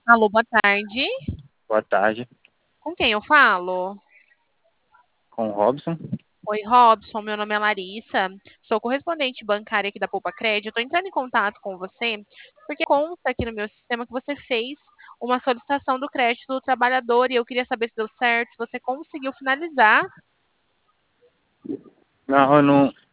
Alô, boa tarde. Boa tarde, Com quem eu falo? com o Robson. Oi, Robson. Meu nome é Larissa. Sou correspondente bancária aqui da Poupa Crédito. Estou entrando em contato com você porque consta aqui no meu sistema que você fez uma solicitação do crédito do trabalhador e eu queria saber se deu certo, se você conseguiu finalizar. Não, eu não.